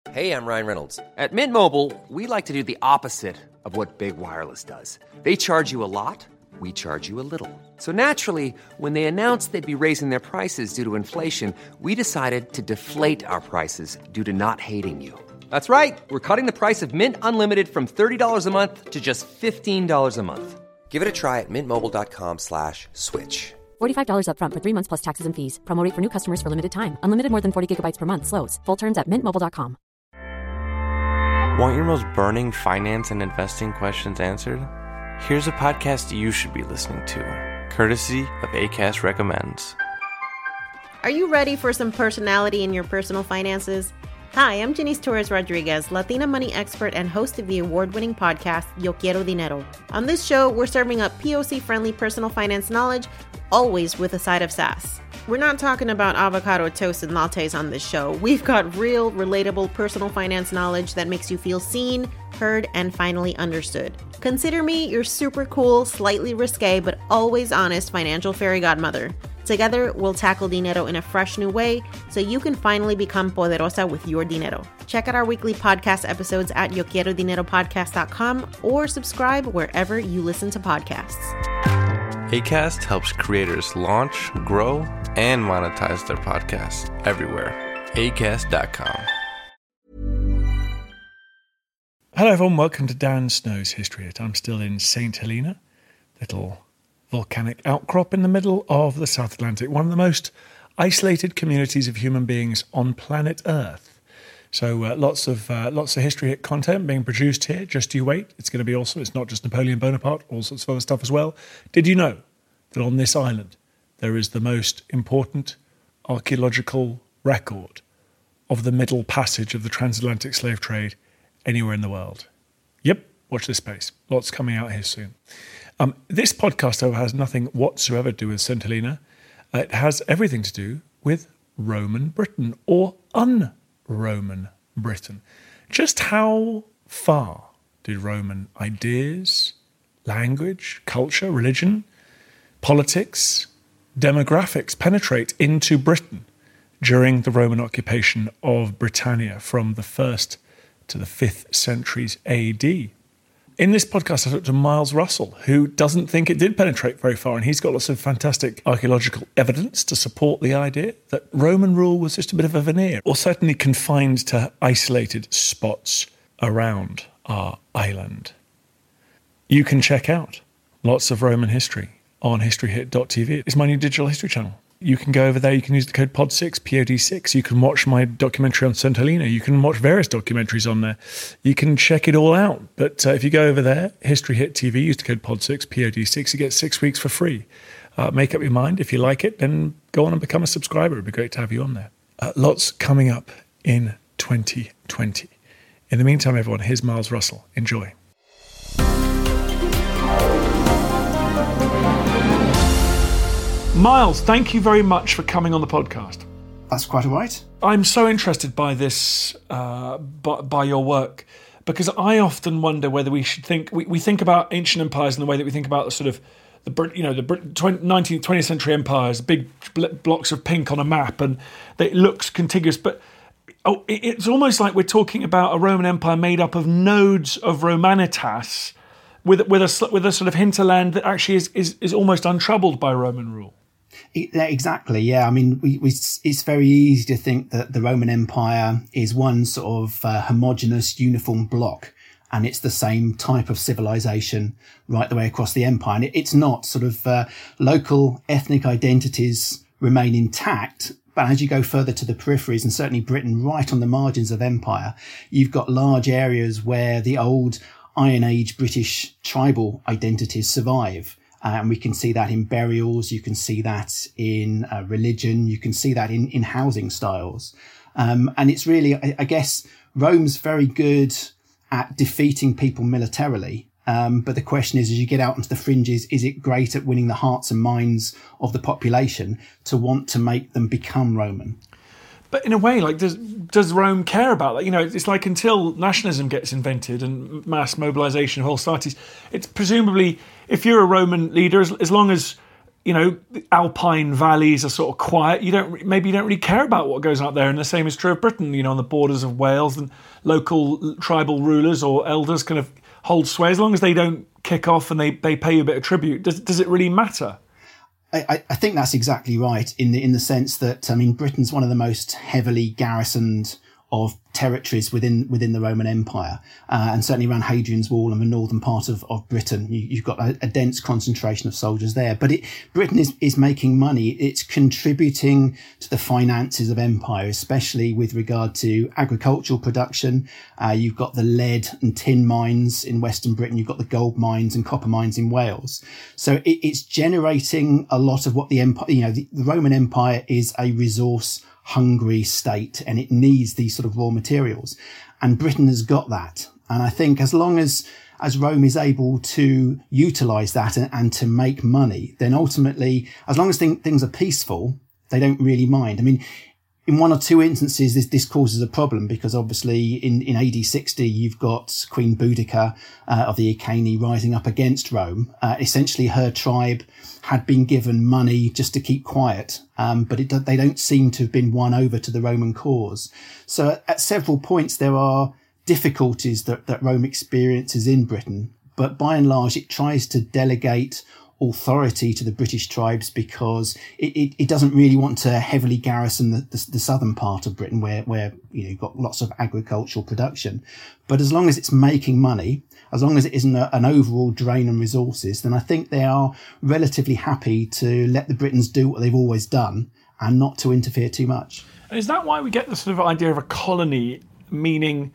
Hey, I'm Ryan Reynolds. At Mint Mobile, we like to do the opposite of what Big Wireless does. They charge you a lot, we charge you a little. So naturally, when they announced they'd be raising their prices due to inflation, we decided to deflate our prices due to not hating you. That's right. We're cutting the price of Mint Unlimited from $30 a month to just $15 a month. Give it a try at mintmobile.com/switch. $45 up front for 3 months plus taxes and fees. Promo rate for new customers for limited time. Unlimited more than 40 gigabytes per month. Slows full terms at mintmobile.com. Want your most burning finance and investing questions answered? Here's a podcast you should be listening to, courtesy of Acast Recommends. Are you ready for some personality in your personal finances? Hi, I'm Janice Torres-Rodriguez, Latina money expert and host of the award-winning podcast, Yo Quiero Dinero. On this show, we're serving up POC-friendly personal finance knowledge, always with a side of sass. We're not talking about avocado toast and lattes on this show. We've got real, relatable personal finance knowledge that makes you feel seen, heard, and finally understood. Consider me your super cool, slightly risque, but always honest financial fairy godmother. Together, we'll tackle dinero in a fresh new way so you can finally become poderosa with your dinero. Check out our weekly podcast episodes at YoQuieroDineroPodcast.com or subscribe wherever you listen to podcasts. Acast helps creators launch, grow, and monetize their podcasts everywhere. Acast.com. Hello everyone, welcome to Dan Snow's History Hit. I'm still in St. Helena, little volcanic outcrop in the middle of the South Atlantic, one of the most isolated communities of human beings on planet Earth. So lots of History Hit content being produced here. Just you wait, it's going to be awesome. It's not just Napoleon Bonaparte, all sorts of other stuff as well. Did you know that on this island there is the most important archaeological record of the middle passage of the transatlantic slave trade anywhere in the world? Yep, watch this space. Lots coming out here soon. This podcast, however, has nothing whatsoever to do with St. Helena. It has everything to do with Roman Britain, or un-Roman Britain. Just how far did Roman ideas, language, culture, religion, politics, demographics penetrate into Britain during the Roman occupation of Britannia from the 1st to the 5th centuries AD? In this podcast, I talked to Miles Russell, who doesn't think it did penetrate very far, and he's got lots of fantastic archaeological evidence to support the idea that Roman rule was just a bit of a veneer, or certainly confined to isolated spots around our island. You can check out lots of Roman history on historyhit.tv. It's my new digital history channel. You can go over there, you can use the code POD6, POD6. You can watch my documentary on St. Helena. You can watch various documentaries on there. You can check it all out. But if you go over there, History Hit TV, use the code POD6, POD6, you get 6 weeks for free. Make up your mind. If you like it, then go on and become a subscriber. It'd be great to have you on there. Lots coming up in 2020. In the meantime, everyone, here's Miles Russell. Enjoy. Miles, thank you very much for coming on the podcast. That's quite all right. I'm so interested by this, by your work, because I often wonder whether we should think, we think about ancient empires in the way that we think about the sort of, the 19th, 20th century empires, big blocks of pink on a map, and it looks contiguous, but it's almost like we're talking about a Roman Empire made up of nodes of Romanitas with a sort of hinterland that actually is almost untroubled by Roman rule. Exactly, yeah. I mean, it's very easy to think that the Roman Empire is one sort of homogenous, uniform block, and it's the same type of civilization right the way across the empire. And it's not. Sort of local ethnic identities remain intact, but as you go further to the peripheries, and certainly Britain, right on the margins of empire, you've got large areas where the old Iron Age British tribal identities survive. And we can see that in burials, you can see that in religion, you can see that in housing styles. And it's really, I guess, Rome's very good at defeating people militarily. But the question is, as you get out into the fringes, is it great at winning the hearts and minds of the population to want to make them become Roman? But in a way, like, does Rome care about that? You know, it's like until nationalism gets invented and mass mobilization of whole societies, it's presumably, if you're a Roman leader, as long as the alpine valleys are sort of quiet. You don't really care about what goes on up there. And the same is true of Britain, on the borders of Wales, and local tribal rulers or elders kind of hold sway as long as they don't kick off and they pay you a bit of tribute. Does it really matter? I think that's exactly right in the sense that, Britain's one of the most heavily garrisoned of territories within the Roman Empire, and certainly around Hadrian's Wall and the northern part of Britain, you've got a dense concentration of soldiers there. But Britain is making money. It's contributing to the finances of empire, especially with regard to agricultural production. You've got the lead and tin mines in Western Britain. You've got the gold mines and copper mines in Wales. So it's generating a lot of what the empire, the Roman Empire is a resource hungry state, and it needs these sort of raw materials, and Britain has got that. And I think as long as Rome is able to utilize that and to make money, then ultimately, as long as things are peaceful, they don't really mind. In one or two instances, this causes a problem, because obviously in AD 60, you've got Queen Boudica of the Iceni rising up against Rome. Essentially, her tribe had been given money just to keep quiet, but they don't seem to have been won over to the Roman cause. So at several points, there are difficulties that Rome experiences in Britain, but by and large, it tries to delegate authority to the British tribes, because it doesn't really want to heavily garrison the southern part of Britain where you've got lots of agricultural production. But as long as it's making money, as long as it isn't an overall drain on resources, then I think they are relatively happy to let the Britons do what they've always done and not to interfere too much. And is that why we get the sort of idea of a colony, meaning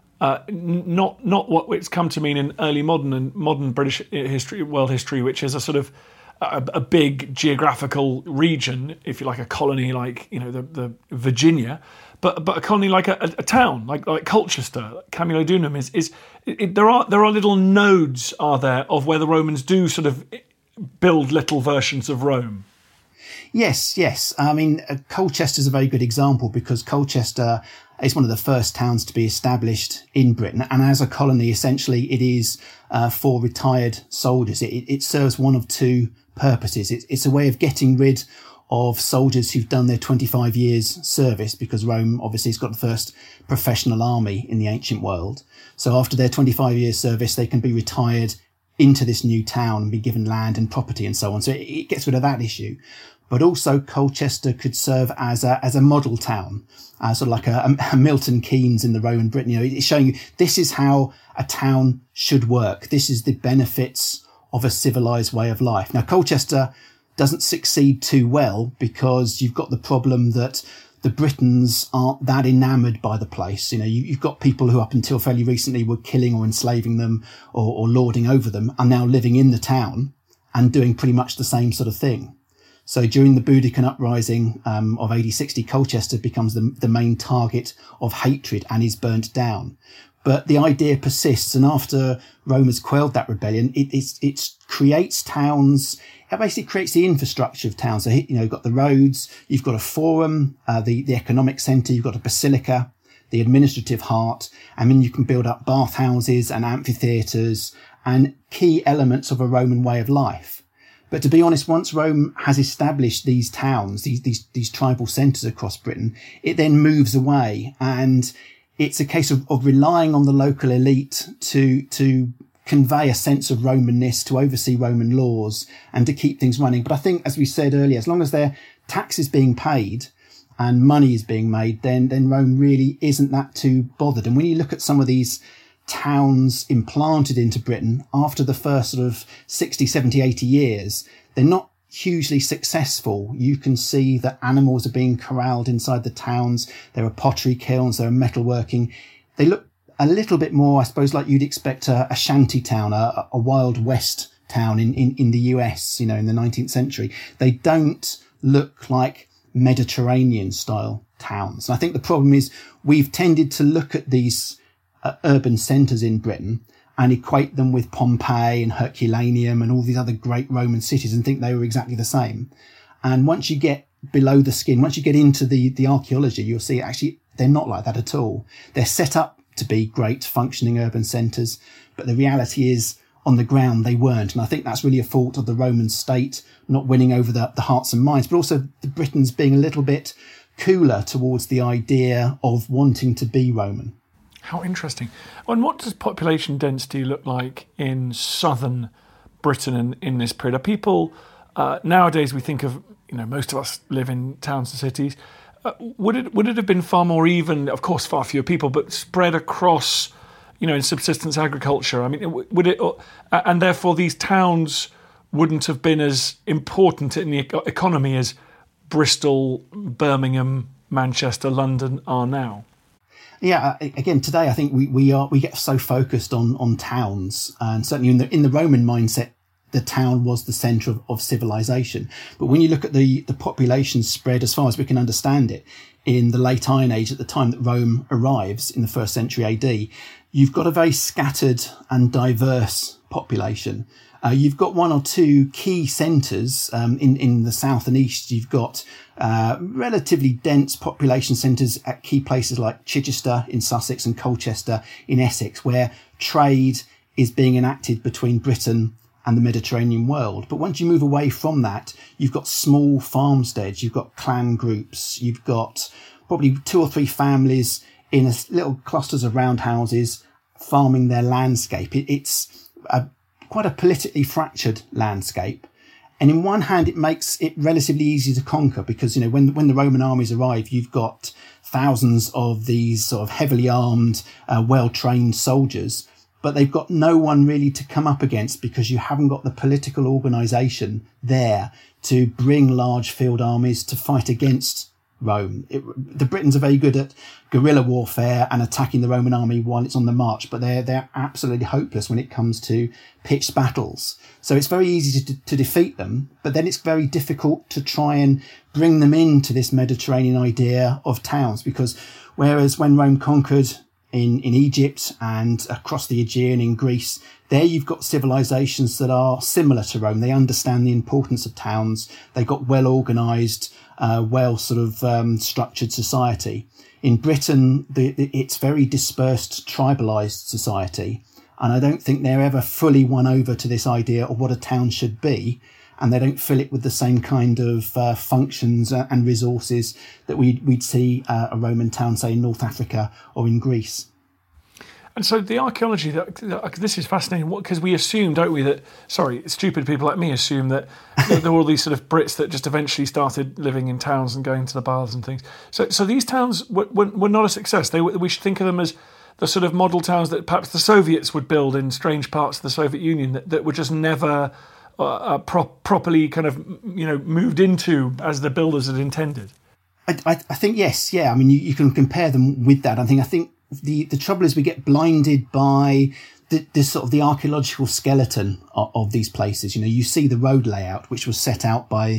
not what it's come to mean in early modern British history, world history, which is a sort of a big geographical region, if you like, a colony like the Virginia, but a colony like a town like Colchester, Camulodunum is there are little nodes, are there, of where the Romans do sort of build little versions of Rome. Yes. Colchester's a very good example, because Colchester is one of the first towns to be established in Britain. And as a colony, essentially, it is for retired soldiers. It serves one of two purposes. It's a way of getting rid of soldiers who've done their 25 years service, because Rome obviously has got the first professional army in the ancient world. So after their 25 years service, they can be retired into this new town and be given land and property and so on. So it gets rid of that issue. But also Colchester could serve as a model town, sort of like a Milton Keynes in the Roman Britain. It's showing you this is how a town should work. This is the benefits of a civilized way of life. Now, Colchester doesn't succeed too well, because you've got the problem that the Britons aren't that enamoured by the place. You've got people who up until fairly recently were killing or enslaving them or lording over them, are now living in the town and doing pretty much the same sort of thing. So during the Boudiccan uprising of AD 60, Colchester becomes the main target of hatred and is burnt down. But the idea persists, and after Rome has quelled that rebellion, it creates towns. It basically creates the infrastructure of towns. So you've got the roads, you've got a forum, the economic centre, you've got a basilica, the administrative heart, and then you can build up bathhouses and amphitheatres and key elements of a Roman way of life. But to be honest, once Rome has established these towns, these tribal centres across Britain, it then moves away, and it's a case of relying on the local elite to convey a sense of Romanness, to oversee Roman laws and to keep things running. But I think, as we said earlier, as long as their tax is being paid and money is being made, then Rome really isn't that too bothered. And when you look at some of these towns implanted into Britain after the first sort of 60, 70, 80 years, they're not hugely successful. You can see that animals are being corralled inside the towns. There are pottery kilns, there are metalworking. They look a little bit more, I suppose, like you'd expect a shanty town, a Wild West town in the US, in the 19th century. They don't look like Mediterranean style towns. And I think the problem is we've tended to look at these urban centres in Britain and equate them with Pompeii and Herculaneum and all these other great Roman cities and think they were exactly the same. And once you get below the skin, once you get into the archaeology, you'll see actually they're not like that at all. They're set up to be great functioning urban centres, but the reality is on the ground, they weren't. And I think that's really a fault of the Roman state not winning over the hearts and minds, but also the Britons being a little bit cooler towards the idea of wanting to be Roman. How interesting. And what does population density look like in southern Britain in this period? Are people, nowadays we think of, most of us live in towns and cities. Would it have been far more even, of course far fewer people, but spread across, in subsistence agriculture? I mean, would it, and therefore these towns wouldn't have been as important in the economy as Bristol, Birmingham, Manchester, London are now? Yeah, again, today I think we get so focused on towns, and certainly in the Roman mindset, the town was the centre of civilization. But when you look at the population spread, as far as we can understand it, in the late Iron Age, at the time that Rome arrives in the 1st century AD, you've got a very scattered and diverse population. You've got one or two key centres in the south and east. You've got relatively dense population centres at key places like Chichester in Sussex and Colchester in Essex, where trade is being enacted between Britain and the Mediterranean world. But once you move away from that, you've got small farmsteads, you've got clan groups, you've got probably 2 or 3 families in little clusters of round houses farming their landscape. It's quite a politically fractured landscape. And in one hand, it makes it relatively easy to conquer because, when the Roman armies arrive, you've got thousands of these sort of heavily armed, well-trained soldiers, but they've got no one really to come up against because you haven't got the political organisation there to bring large field armies to fight against Rome. The Britons are very good at guerrilla warfare and attacking the Roman army while it's on the march, but they're absolutely hopeless when it comes to pitched battles. So it's very easy to defeat them, but then it's very difficult to try and bring them into this Mediterranean idea of towns, because whereas when Rome conquered in Egypt and across the Aegean in Greece, there you've got civilizations that are similar to Rome. They understand the importance of towns. They've got well-organised, structured society. In Britain, it's very dispersed, tribalised society. And I don't think they're ever fully won over to this idea of what a town should be. And they don't fill it with the same kind of functions and resources that we'd see a Roman town, say, in North Africa or in Greece. And so the archaeology, this is fascinating, because we assume, don't we, that, stupid people like me assume that there were all these sort of Brits that just eventually started living in towns and going to the baths and things. So these towns were not a success. We should think of them as the sort of model towns that perhaps the Soviets would build in strange parts of the Soviet Union that were just never properly kind of, moved into as the builders had intended. I think, yes, yeah. I mean, you can compare them with that. I think the trouble is we get blinded by this sort of the archaeological skeleton of these places. You see the road layout, which was set out by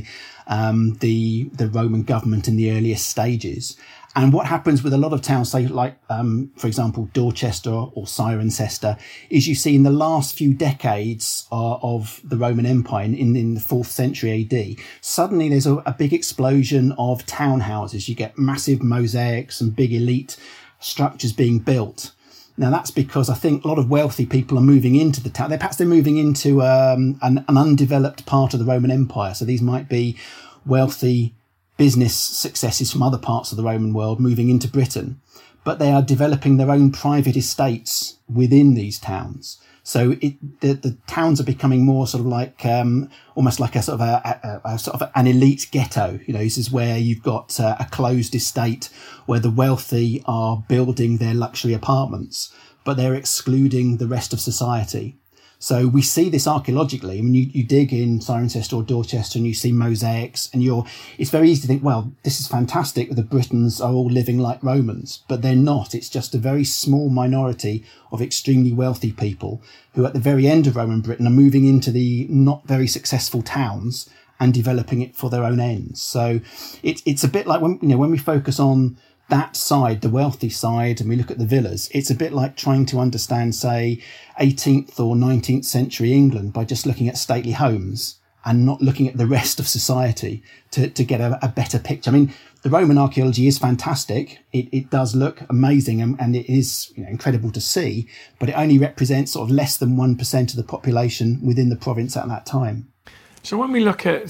the Roman government in the earliest stages. And what happens with a lot of towns, say like, for example, Dorchester or Cirencester, is you see in the last few decades of the Roman Empire, in the 4th century AD, suddenly there's a big explosion of townhouses. You get massive mosaics and big elite structures being built. Now, that's because I think a lot of wealthy people are moving into the town. Perhaps they're moving into an undeveloped part of the Roman Empire. So these might be wealthy business successes from other parts of the Roman world moving into Britain, but they are developing their own private estates within these towns. So the towns are becoming more sort of like almost like a sort of an elite ghetto. This is where you've got a closed estate where the wealthy are building their luxury apartments, but they're excluding the rest of society. So we see this archaeologically. I mean, you dig in Cirencester or Dorchester and you see mosaics, and it's very easy to think, well, this is fantastic. The Britons are all living like Romans, but they're not. It's just a very small minority of extremely wealthy people who at the very end of Roman Britain are moving into the not very successful towns and developing it for their own ends. So it's a bit like when we focus on that side, the wealthy side, and we look at the villas, it's a bit like trying to understand, say, 18th or 19th century England by just looking at stately homes and not looking at the rest of society to get a better picture. I mean, the Roman archaeology is fantastic. It does look amazing and it is incredible to see, but it only represents sort of less than 1% of the population within the province at that time. So when we look at,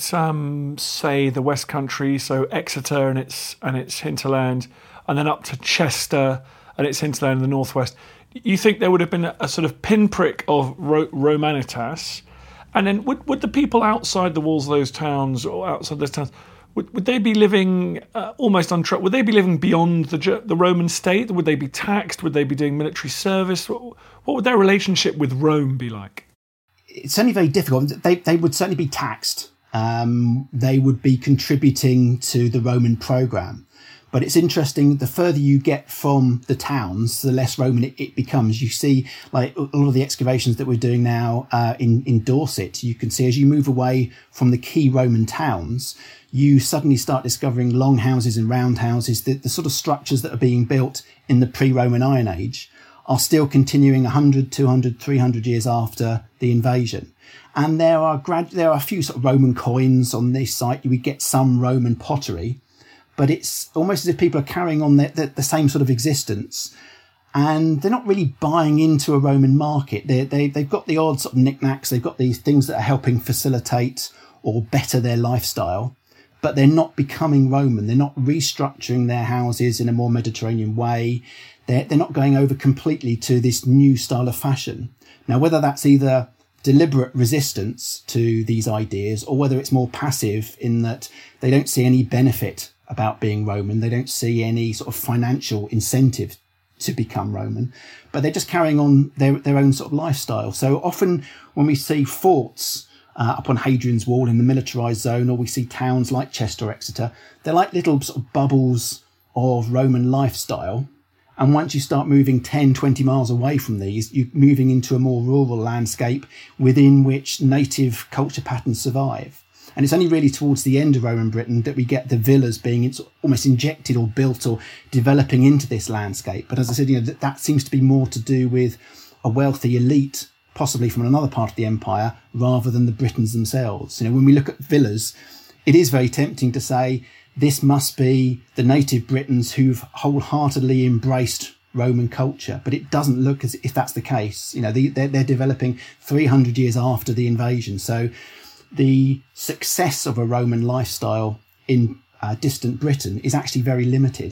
say, the West Country, so Exeter and its hinterland, and then up to Chester and its hinterland in the northwest, you think there would have been a sort of pinprick of Romanitas? And then would the people outside the walls of those towns or outside those towns, would they be living almost would they be living beyond the Roman state? Would they be taxed? Would they be doing military service? What would their relationship with Rome be like? It's certainly very difficult. They would certainly be taxed. They would be contributing to the Roman programme. But it's interesting, the further you get from the towns, the less Roman it becomes. You see, like a lot of the excavations that we're doing now in Dorset, you can see as you move away from the key Roman towns, you suddenly start discovering long houses and round houses. The sort of structures that are being built in the pre-Roman Iron Age are still continuing 100, 200, 300 years after the invasion. And there are a few sort of Roman coins on this site. We get some Roman pottery. But it's almost as if people are carrying on the same sort of existence, and they're not really buying into a Roman market. They've got the odd sort of knickknacks. They've got these things that are helping facilitate or better their lifestyle, but they're not becoming Roman. They're not restructuring their houses in a more Mediterranean way. They're not going over completely to this new style of fashion. Now, whether that's either deliberate resistance to these ideas or whether it's more passive in that they don't see any benefit about being Roman. They don't see any sort of financial incentive to become Roman, but they're just carrying on their own sort of lifestyle. So often when we see forts up on Hadrian's Wall in the militarized zone, or we see towns like Chester or Exeter, they're like little sort of bubbles of Roman lifestyle. And once you start moving 10, 20 miles away from these, you're moving into a more rural landscape within which native culture patterns survive. And it's only really towards the end of Roman Britain that we get the villas being almost injected or built or developing into this landscape. But as I said, that seems to be more to do with a wealthy elite, possibly from another part of the empire, rather than the Britons themselves. When we look at villas, it is very tempting to say this must be the native Britons who've wholeheartedly embraced Roman culture, but it doesn't look as if that's the case. They're developing 300 years after the invasion. So the success of a Roman lifestyle in distant Britain is actually very limited.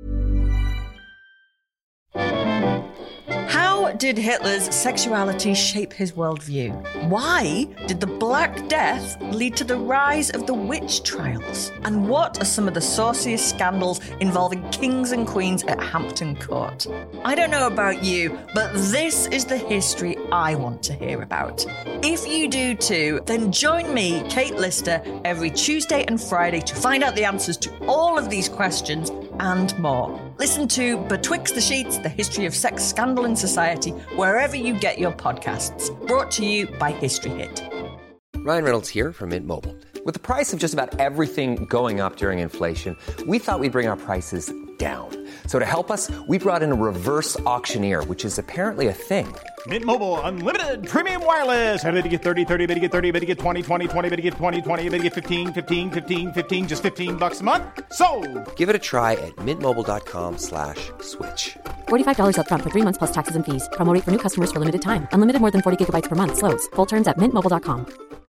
How did Hitler's sexuality shape his worldview? Why did the Black Death lead to the rise of the witch trials? And what are some of the sauciest scandals involving kings and queens at Hampton Court? I don't know about you, but this is the history I want to hear about. If you do too, then join me, Kate Lister, every Tuesday and Friday to find out the answers to all of these questions and more. Listen to Betwixt the Sheets, the history of sex scandal in society, wherever you get your podcasts. Brought to you by History Hit. Ryan Reynolds here from Mint Mobile. With the price of just about everything going up during inflation, we thought we'd bring our prices down. So to help us, we brought in a reverse auctioneer, which is apparently a thing. Mint Mobile Unlimited Premium Wireless. How to get 30, 30, bit to get 30, bit to get 20, 20, 20, bit to get 20, 20, bit to get 15, 15, 15, 15, just $15 a month? Sold! Give it a try at mintmobile.com/switch. $45 up front for 3 months plus taxes and fees. Promo rate for new customers for limited time. Unlimited more than 40 gigabytes per month. Slows full terms at mintmobile.com.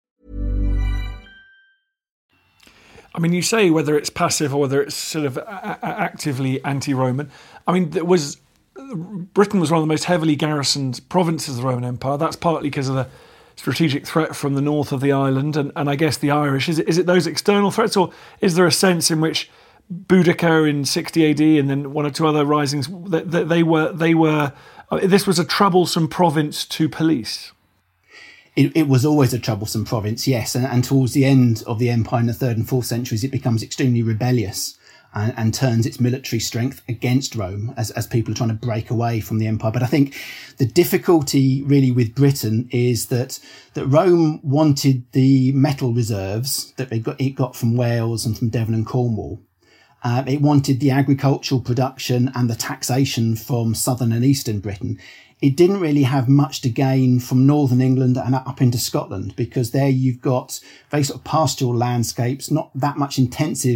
I mean, you say whether it's passive or whether it's sort of actively anti-Roman. I mean, Britain was one of the most heavily garrisoned provinces of the Roman Empire. That's partly because of the strategic threat from the north of the island and I guess the Irish. Is it those external threats, or is there a sense in which Boudicca in 60 AD and then one or two other risings, they were this was a troublesome province to police? It was always a troublesome province, yes. And towards the end of the empire in the 3rd and 4th centuries, it becomes extremely rebellious and turns its military strength against Rome as people are trying to break away from the empire. But I think the difficulty really with Britain is that Rome wanted the metal reserves that it got from Wales and from Devon and Cornwall. It wanted the agricultural production and the taxation from southern and eastern Britain. It didn't really have much to gain from northern England and up into Scotland, because there you've got very sort of pastoral landscapes, not that much intensive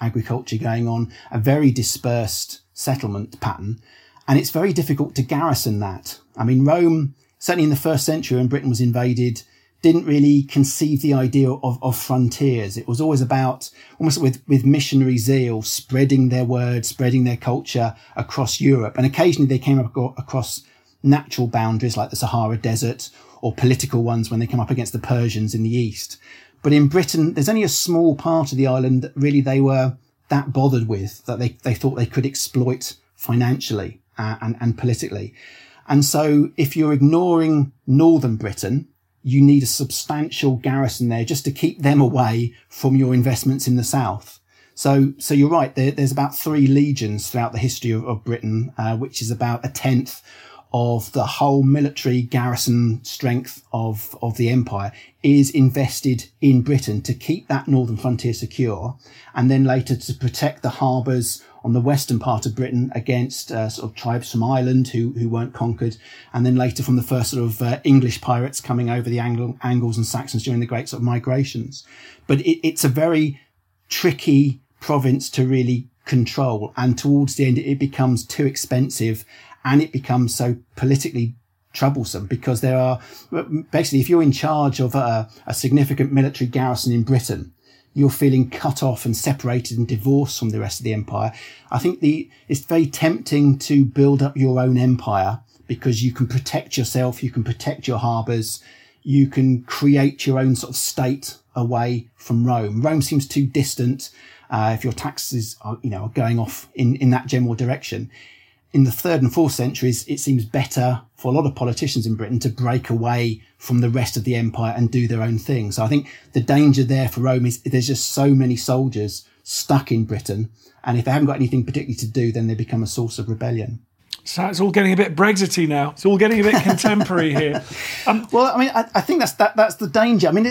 agriculture going on, a very dispersed settlement pattern. And it's very difficult to garrison that. I mean, Rome, certainly in the first century when Britain was invaded, didn't really conceive the idea of frontiers. It was always about, almost with missionary zeal, spreading their word, spreading their culture across Europe. And occasionally they came up across natural boundaries like the Sahara Desert, or political ones when they come up against the Persians in the east. But in Britain, there's only a small part of the island that really they were that bothered with, that they thought they could exploit financially and politically. And so if you're ignoring northern Britain, you need a substantial garrison there just to keep them away from your investments in the south. So you're right. There's about 3 legions throughout the history of Britain, which is about 1/10 of the whole military garrison strength of the empire is invested in Britain to keep that northern frontier secure, and then later to protect the harbours on the western part of Britain against sort of tribes from Ireland who weren't conquered, and then later from the first sort of English pirates coming over the Angles and Saxons during the great sort of migrations. But it's a very tricky province to really control, and towards the end it becomes too expensive. And it becomes so politically troublesome because there are basically, if you're in charge of a significant military garrison in Britain, you're feeling cut off and separated and divorced from the rest of the empire. I think it's very tempting to build up your own empire because you can protect yourself, you can protect your harbours, you can create your own sort of state away from Rome. Rome seems too distant if your taxes are going off in that general direction. In the 3rd and 4th centuries, it seems better for a lot of politicians in Britain to break away from the rest of the empire and do their own thing. So I think the danger there for Rome is there's just so many soldiers stuck in Britain. And if they haven't got anything particularly to do, then they become a source of rebellion. So it's all getting a bit Brexity now. It's all getting a bit contemporary here. Well, I mean, I think that's the danger. I mean,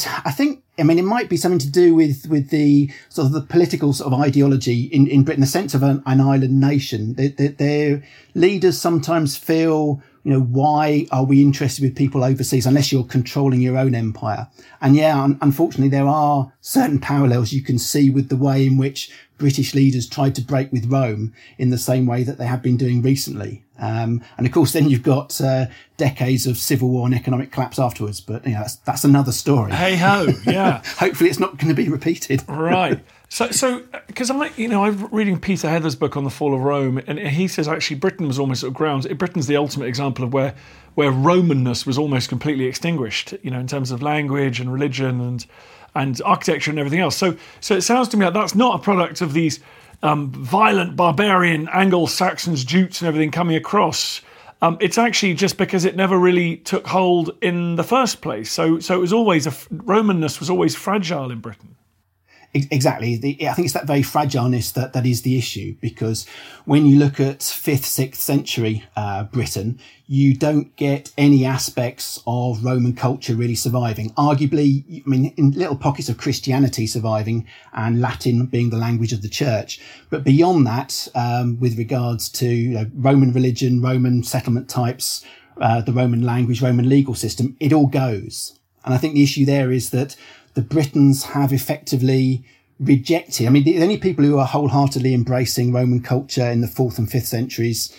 it might be something to do with the sort of the political sort of ideology in Britain, the sense of an island nation. Their leaders sometimes feel, why are we interested with people overseas unless you're controlling your own empire? And yeah, unfortunately, there are certain parallels you can see with the way in which British leaders tried to break with Rome in the same way that they have been doing recently. And of course, then you've got decades of civil war and economic collapse afterwards. But that's another story. Hey ho, yeah. Hopefully, it's not going to be repeated. Right. So, because I'm reading Peter Heather's book on the fall of Rome, and he says actually Britain was almost at grounds. Britain's the ultimate example of where Romanness was almost completely extinguished. In terms of language and religion and architecture and everything else. So it sounds to me like that's not a product of these violent, barbarian Anglo-Saxons, Jutes and everything coming across. It's actually just because it never really took hold in the first place. So it was always, Romanness was always fragile in Britain. Exactly. I think it's that very fragileness that is the issue, because when you look at 5th, 6th century Britain, you don't get any aspects of Roman culture really surviving. Arguably, in little pockets of Christianity surviving and Latin being the language of the church. But beyond that, with regards to Roman religion, Roman settlement types, the Roman language, Roman legal system, it all goes. And I think the issue there is that the Britons have effectively rejected. The only people who are wholeheartedly embracing Roman culture in the 4th and 5th centuries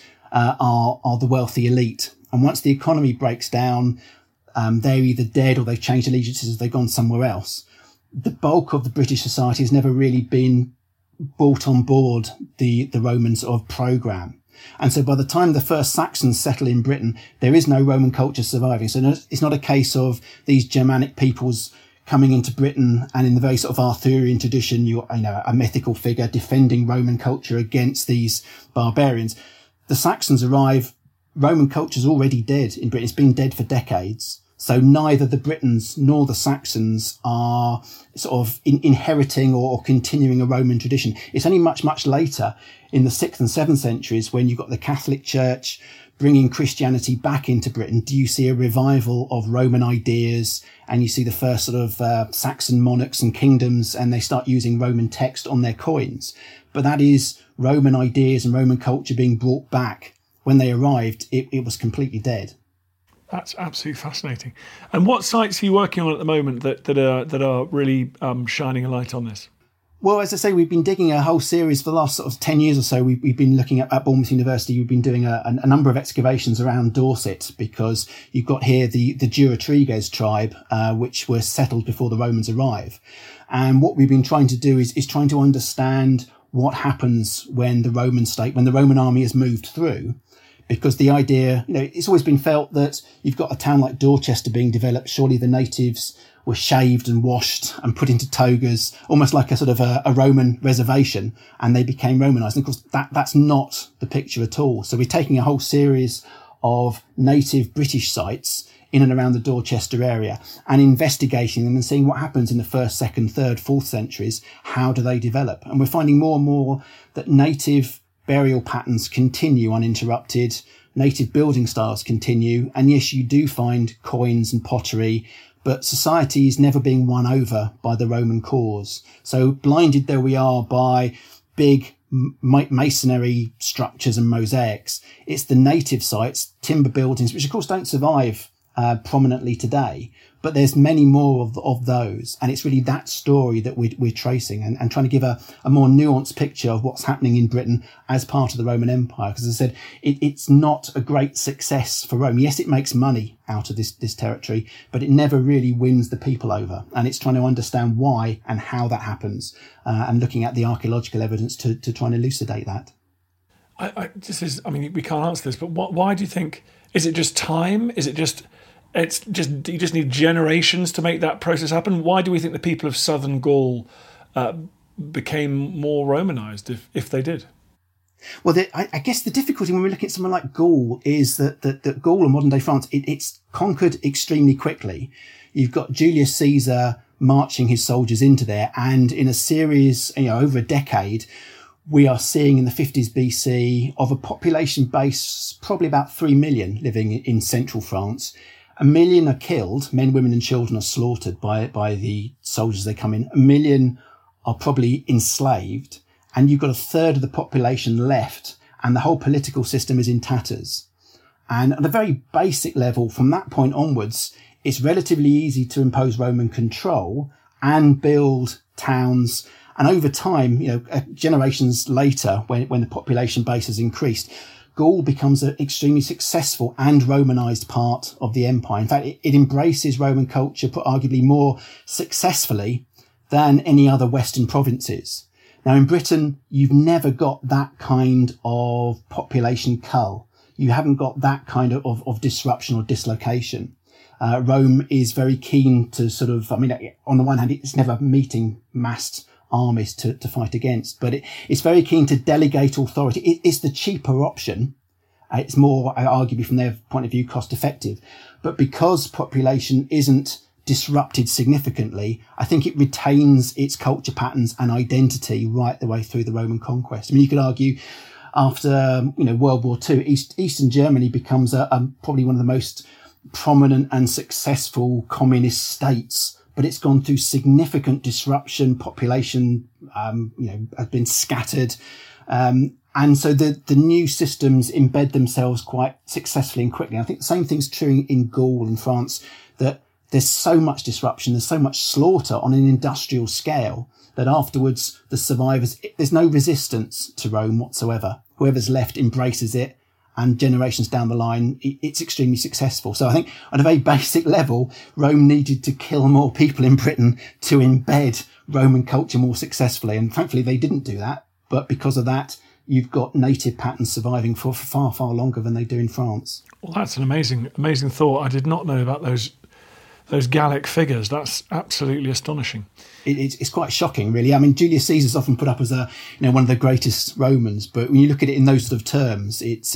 are the wealthy elite. And once the economy breaks down, they're either dead or they've changed allegiances or they've gone somewhere else. The bulk of the British society has never really been brought on board the Roman sort of programme. And so by the time the first Saxons settle in Britain, there is no Roman culture surviving. So it's not a case of these Germanic peoples coming into Britain and in the very sort of Arthurian tradition, you're a mythical figure defending Roman culture against these barbarians. The Saxons arrive, Roman culture's already dead in Britain. It's been dead for decades. So neither the Britons nor the Saxons are sort of inheriting or continuing a Roman tradition. It's only much, much later in the 6th and 7th centuries when you've got the Catholic Church bringing Christianity back into Britain. Do you see a revival of Roman ideas? And you see the first sort of Saxon monarchs and kingdoms, and they start using Roman text on their coins. But that is Roman ideas and Roman culture being brought back. When they arrived, it was completely dead. That's absolutely fascinating. And what sites are you working on at the moment that are really shining a light on this? Well, as I say, we've been digging a whole series for the last sort of 10 years or so. We've been looking at Bournemouth University. We've been doing a number of excavations around Dorset, because you've got here the Durotriges tribe, which were settled before the Romans arrive. And what we've been trying to do is trying to understand what happens when the Roman army has moved through. Because the idea, it's always been felt that you've got a town like Dorchester being developed. Surely the natives were shaved and washed and put into togas, almost like a sort of a Roman reservation, and they became Romanized. And of course, that's not the picture at all. So we're taking a whole series of native British sites in and around the Dorchester area and investigating them and seeing what happens in the 1st, 2nd, 3rd, 4th centuries. How do they develop? And we're finding more and more that native burial patterns continue uninterrupted, native building styles continue, and yes, you do find coins and pottery, but society is never being won over by the Roman cause. So blinded though we are by big masonry structures and mosaics, it's the native sites, timber buildings, which of course don't survive prominently today, but there's many more of those, and it's really that story that we're tracing and trying to give a more nuanced picture of what's happening in Britain as part of the Roman Empire. Because as I said, it's not a great success for Rome. Yes, it makes money out of this territory, but it never really wins the people over, and it's trying to understand why and how that happens, and looking at the archaeological evidence to try and elucidate that. We can't answer this, but why do you think? Is it just time? Is it just? You just need generations to make that process happen. Why do we think the people of southern Gaul became more Romanized, if they did? Well, I guess the difficulty when we look at someone like Gaul is that Gaul, or modern day France, it's conquered extremely quickly. You've got Julius Caesar marching his soldiers into there, and in a series, over a decade, we are seeing in the 50s BC of a population base, probably about 3 million living in central France. 1 million are killed, men, women and children are slaughtered by the soldiers they come in. 1 million are probably enslaved, and you've got a third of the population left, and the whole political system is in tatters. And at a very basic level, from that point onwards, it's relatively easy to impose Roman control and build towns. And over time, generations later, when the population base has increased, Gaul becomes an extremely successful and Romanized part of the empire. In fact, it embraces Roman culture, but arguably more successfully than any other Western provinces. Now, in Britain, you've never got that kind of population cull. You haven't got that kind of disruption or dislocation. Rome is very keen to on the one hand, it's never meeting massed armies to fight against, but it's very keen to delegate authority. It's the cheaper option. It's more, arguably from their point of view, cost effective. But because population isn't disrupted significantly, I think it retains its culture patterns and identity right the way through the Roman conquest. You could argue after, World War II, Eastern Germany becomes probably one of the most prominent and successful communist states, but it's gone through significant disruption. Population, has been scattered. And so the new systems embed themselves quite successfully and quickly. I think the same thing's true in Gaul and France, that there's so much disruption, there's so much slaughter on an industrial scale that afterwards the survivors, there's no resistance to Rome whatsoever. Whoever's left embraces it, and generations down the line, it's extremely successful. So I think on a very basic level, Rome needed to kill more people in Britain to embed Roman culture more successfully. And thankfully they didn't do that. But because of that, you've got native patterns surviving for far, far longer than they do in France. Well, that's an amazing thought. I did not know about those Gallic figures. That's absolutely astonishing. It's quite shocking, really. Julius Caesar's often put up as one of the greatest Romans, but when you look at it in those sort of terms, it's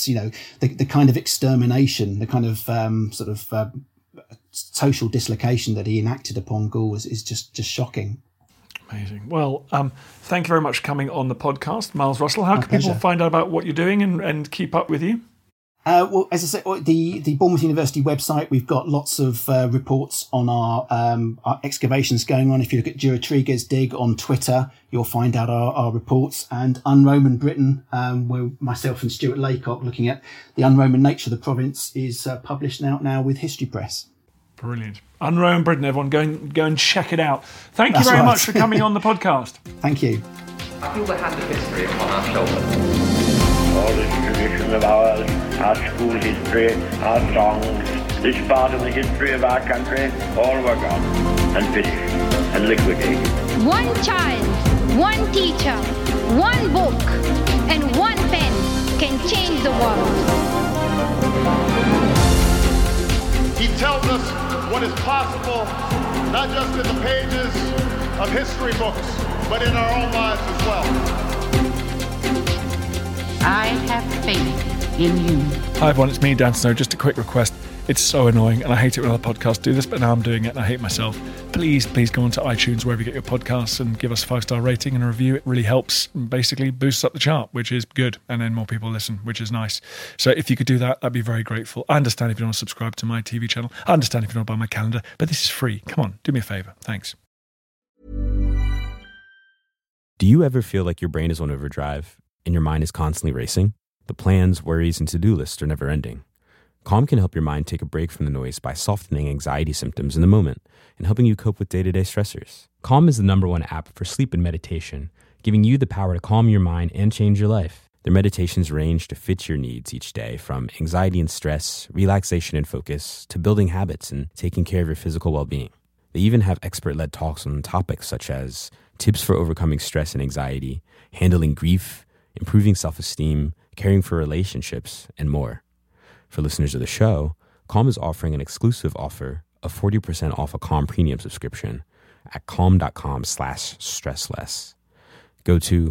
the kind of extermination, the kind of social dislocation that he enacted upon Gaul is just shocking. Amazing. Well, thank you very much for coming on the podcast, Miles Russell. How can people find out about what you're doing and keep up with you? Well, as I said, the Bournemouth University website, we've got lots of reports on our excavations going on. If you look at Durotriges Dig on Twitter, you'll find out our reports. And Un-Roman Britain, where myself and Stuart Laycock looking at the un-Roman nature of the province, is published now with History Press. Brilliant. Unrow and Britain, everyone, go and check it out. Thank you very much for coming on the podcast. Thank you. I feel the hand of history upon our shoulders. All this tradition of ours, our school history, our songs, this part of the history of our country, all were gone and finished and liquidated. One child, one teacher, one book, and one pen can change the world. He tells us what is possible, not just in the pages of history books, but in our own lives as well. I have faith in you. Hi everyone, it's me, Dan Snow. Just a quick request. It's so annoying, and I hate it when other podcasts do this, but now I'm doing it, and I hate myself. Please go onto iTunes, wherever you get your podcasts, and give us a 5-star rating and a review. It really helps, and basically boosts up the chart, which is good, and then more people listen, which is nice. So if you could do that, I'd be very grateful. I understand if you don't want to subscribe to my TV channel. I understand if you don't want to buy my calendar, but this is free. Come on, do me a favour. Thanks. Do you ever feel like your brain is on overdrive and your mind is constantly racing? The plans, worries, and to-do lists are never ending. Calm can help your mind take a break from the noise by softening anxiety symptoms in the moment and helping you cope with day-to-day stressors. Calm is the #1 app for sleep and meditation, giving you the power to calm your mind and change your life. Their meditations range to fit your needs each day, from anxiety and stress, relaxation and focus, to building habits and taking care of your physical well-being. They even have expert-led talks on topics such as tips for overcoming stress and anxiety, handling grief, improving self-esteem, caring for relationships, and more. For listeners of the show, Calm is offering an exclusive offer of 40% off a Calm premium subscription at calm.com/stressless. Go to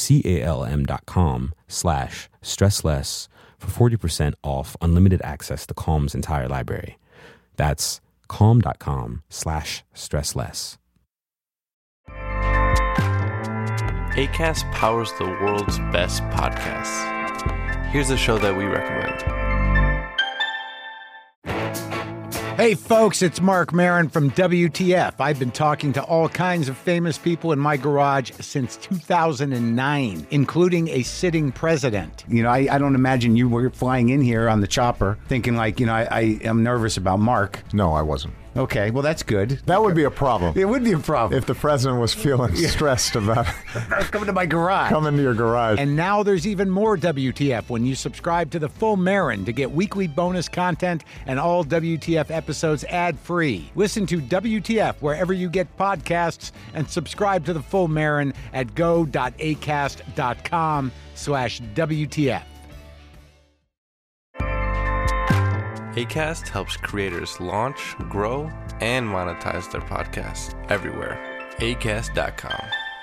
calm.com/stressless for 40% off unlimited access to Calm's entire library. That's calm.com/stressless. Acast powers the world's best podcasts. Here's a show that we recommend. Hey folks, it's Mark Maron from WTF. I've been talking to all kinds of famous people in my garage since 2009, including a sitting president. You know, I don't imagine you were flying in here on the chopper thinking like, you know, I am nervous about Mark. No, I wasn't. Okay, well, that's good. That would be a problem. It would be a problem. If the president was feeling stressed about coming to my garage. Come into your garage. And now there's even more WTF when you subscribe to The Full Marin to get weekly bonus content and all WTF episodes ad-free. Listen to WTF wherever you get podcasts and subscribe to The Full Marin at go.acast.com/WTF. Acast helps creators launch, grow, and monetize their podcasts everywhere. Acast.com.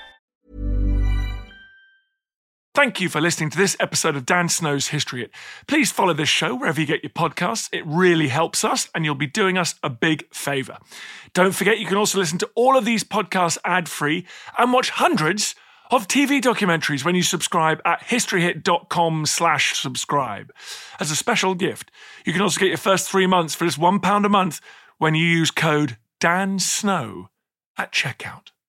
Thank you for listening to this episode of Dan Snow's History Hit. Please follow this show wherever you get your podcasts. It really helps us, and you'll be doing us a big favour. Don't forget, you can also listen to all of these podcasts ad-free and watch hundreds of TV documentaries when you subscribe at historyhit.com/subscribe. As a special gift, you can also get your first 3 months for just £1 a month when you use code DANSNOW at checkout.